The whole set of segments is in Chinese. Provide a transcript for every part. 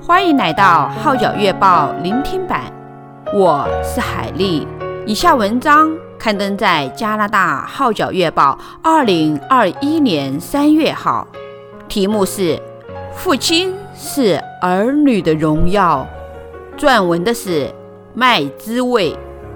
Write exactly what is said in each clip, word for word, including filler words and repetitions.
欢迎来到号角月报聆听版，我是海丽。以下文章刊登在加拿大号角月报二零二一年三月号，题目是父亲是儿女的荣耀，撰文的是麦滋味。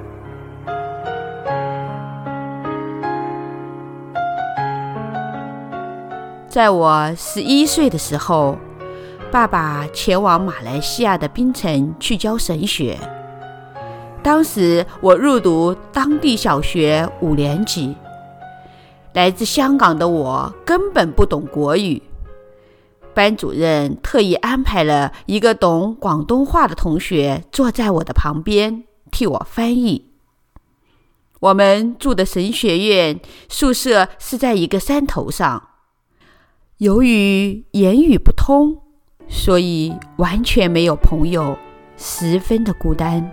在我十一岁的时候，爸爸前往马来西亚的槟城去教神学。当时我入读当地小学五年级，来自香港的我根本不懂国语，班主任特意安排了一个懂广东话的同学坐在我的旁边替我翻译。我们住的神学院宿舍是在一个山头上，由于言语不通，所以完全没有朋友，十分的孤单。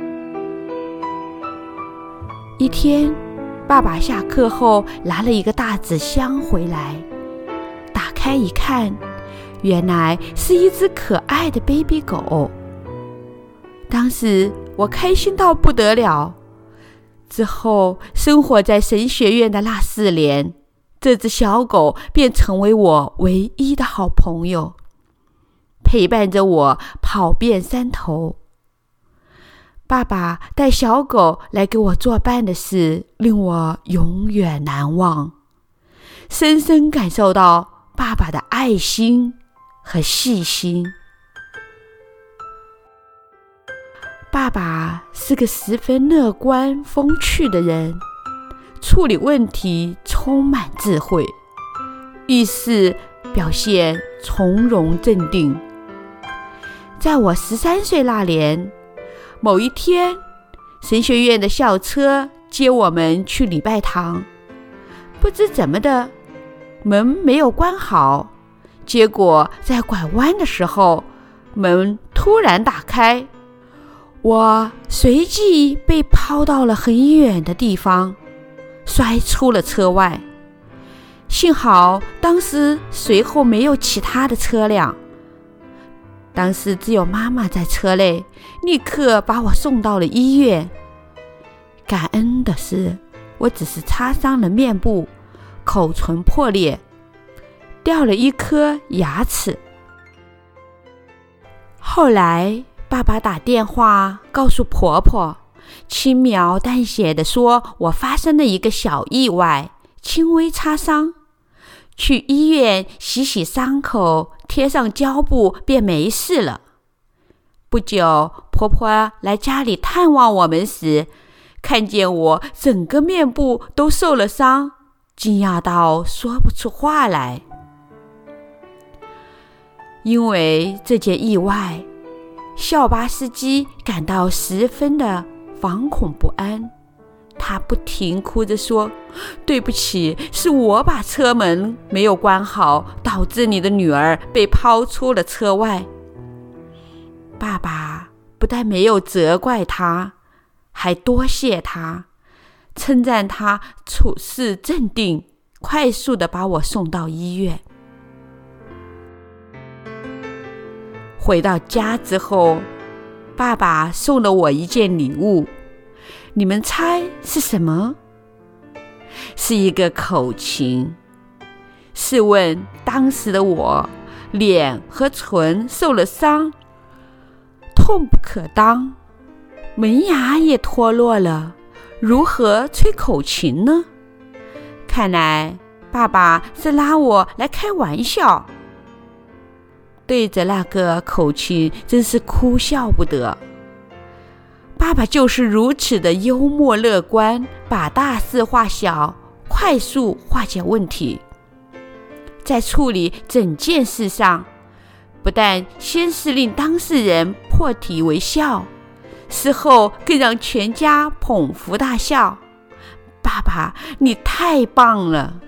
一天，爸爸下课后拿了一个大纸箱回来，打开一看，原来是一只可爱的 baby 狗。当时我开心到不得了。之后生活在神学院的那四年，这只小狗便成为我唯一的好朋友，陪伴着我跑遍山头。爸爸带小狗来给我作伴的事令我永远难忘，深深感受到爸爸的爱心和细心。爸爸是个十分乐观风趣的人，处理问题充满智慧，遇事表现从容镇定。在我十三岁那年，某一天，神学院的校车接我们去礼拜堂，不知怎么的，门没有关好，结果在拐弯的时候，门突然打开，我随即被抛到了很远的地方，摔出了车外。幸好当时随后没有其他的车辆，当时只有妈妈在车内，立刻把我送到了医院。感恩的是，我只是擦伤了面部，口唇破裂，掉了一颗牙齿。后来爸爸打电话告诉婆婆，轻描淡写地说我发生了一个小意外，轻微擦伤，去医院洗洗伤口，贴上胶布便没事了。不久，婆婆来家里探望我们时，看见我整个面部都受了伤，惊讶到说不出话来。因为这件意外，校巴司机感到十分的惶恐不安，他不停哭着说，对不起，是我把车门没有关好，导致你的女儿被抛出了车外。爸爸不但没有责怪他，还多谢他，称赞他处事镇定，快速地把我送到医院。回到家之后，爸爸送了我一件礼物，你们猜是什么？是一个口琴。试问当时的我，脸和唇受了伤，痛不可当，门牙也脱落了，如何吹口琴呢？看来爸爸是拉我来开玩笑。对着那个口琴真是哭笑不得。爸爸就是如此的幽默乐观，把大事化小，快速化解问题。在处理整件事上，不但先是令当事人破涕为笑，事后更让全家捧腹大笑。爸爸，你太棒了！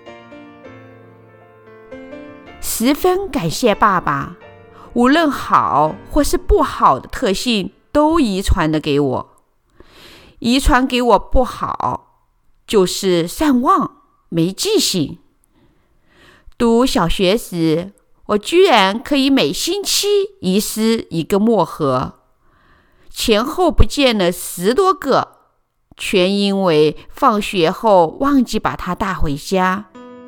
十分感谢爸爸，无论好或是不好的特性都遗传了给我。遗传给我不好，就是善忘，没记性。读小学时， 我居然可以每星期遗失一个墨盒，前后不见了十多个，全因为放学后忘记把它带回家。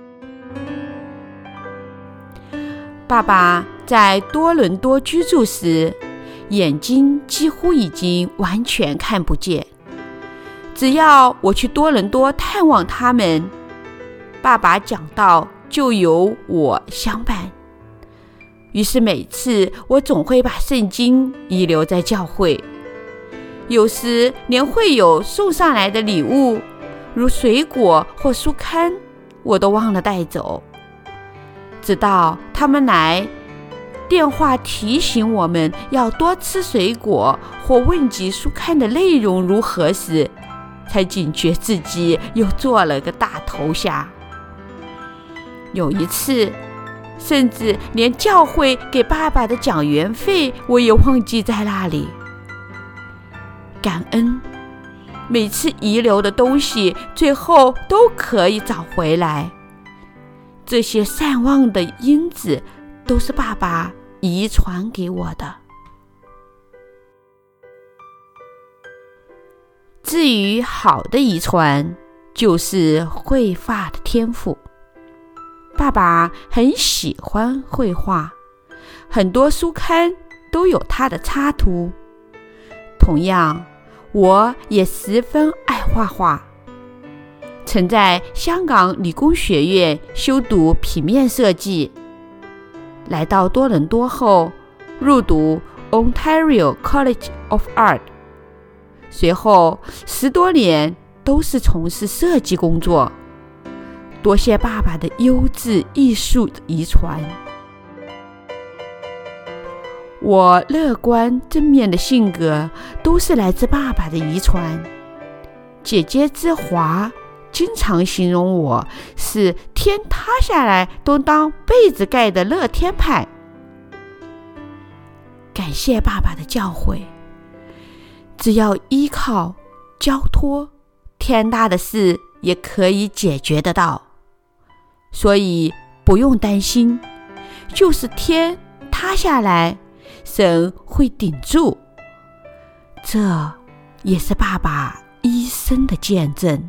爸爸在多伦多居住时，眼睛几乎已经完全看不见。只要我去多伦多探望他们，爸爸讲道就由我相伴。于是每次我总会把圣经遗留在教会，有时连会友送上来的礼物，如水果或书刊，我都忘了带走。直到他们来电话提醒我们要多吃水果，或问及书刊的内容如何时，才警觉自己又做了个大头虾。有一次，甚至连教会给爸爸的讲员费我也忘记在那里。感恩，每次遗留的东西最后都可以找回来。这些善忘的因子都是爸爸遗传给我的。至于好的遗传，就是绘画的天赋。爸爸很喜欢绘画，很多书刊都有他的插图。同样，我也十分爱画画，曾在香港理工学院修读平面设计，来到多伦多后入读 Ontario College of Art， 随后十多年都是从事设计工作。多谢爸爸的优质艺术遗传。我乐观正面的性格都是来自爸爸的遗传。姐姐之华经常形容我是天塌下来都当被子盖的乐天派。感谢爸爸的教诲，只要依靠交托，天大的事也可以解决得到。所以不用担心，就是天塌下来，神会顶住。这也是爸爸一生的见证。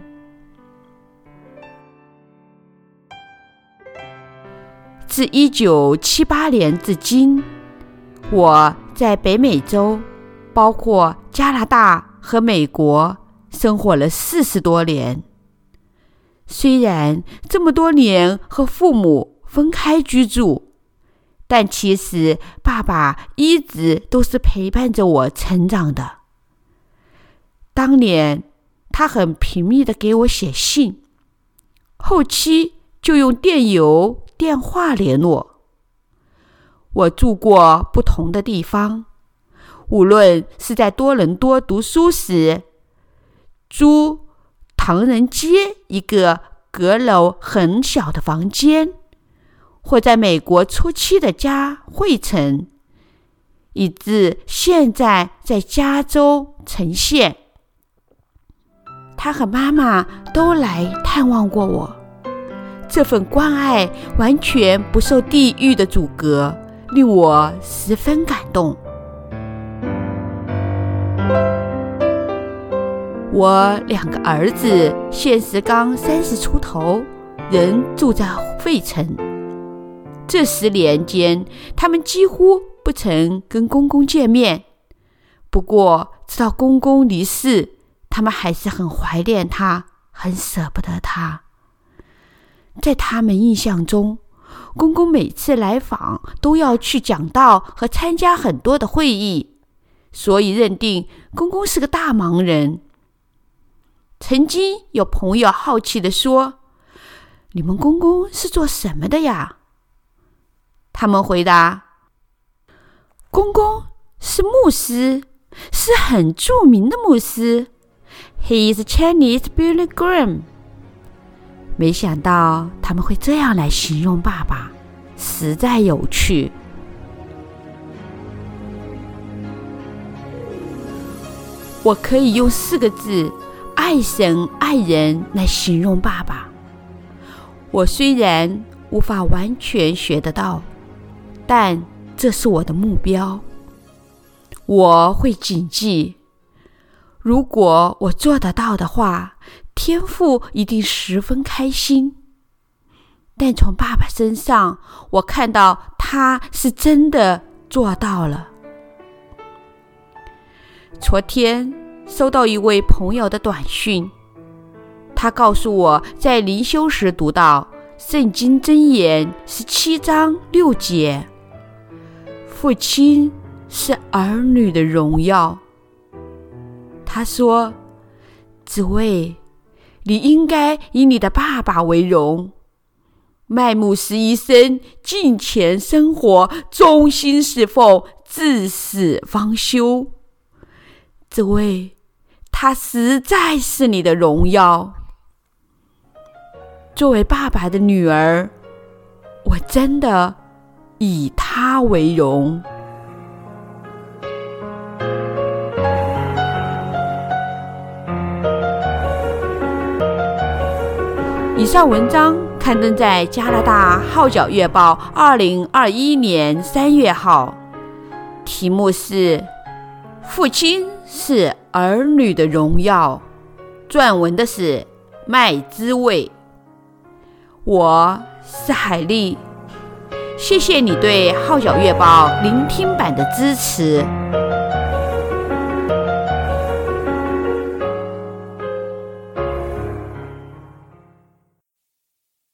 自一九七八年至今，我在北美洲，包括加拿大和美国，生活了四十多年。虽然这么多年和父母分开居住，但其实爸爸一直都是陪伴着我成长的。当年他很频密地给我写信，后期就用电邮、电话联络。我住过不同的地方，无论是在多伦多读书时，租唐人街一个阁楼很小的房间，或在美国初期的家汇城，以至现在在加州城县。他和妈妈都来探望过我，这份关爱完全不受地域的阻隔，令我十分感动。我两个儿子现时刚三十出头，仍住在费城。这十年间，他们几乎不曾跟公公见面。不过，直到公公离世，他们还是很怀念他，很舍不得他。在他们印象中，公公每次来访都要去讲道和参加很多的会议，所以认定公公是个大忙人。曾经有朋友好奇地说：“你们公公是做什么的呀？”他们回答：“公公是牧师，是很著名的牧师。He is a Chinese Billy Graham。”没想到他们会这样来形容爸爸，实在有趣。我可以用四个字：爱神爱人来形容爸爸。我虽然无法完全学得到， 但这是我的目标。我会谨记，如果我做得到的话，天父一定十分开心。但从爸爸身上，我看到他是真的做到了。昨天收到一位朋友的短讯，他告诉我在灵修时读到圣经箴言十七章六节，父亲是儿女的荣耀。他说，紫薇，你应该以你的爸爸为荣，麦牧师一生敬虔生活，忠心侍奉，至死方休。这位，他实在是你的荣耀。作为爸爸的女儿，我真的以他为荣。以上文章刊登在加拿大《号角月报》二零二一年三月号，题目是《父亲是儿女的荣耀》，撰文的是麦之味。我是海丽，谢谢你对《号角月报》聆听版的支持。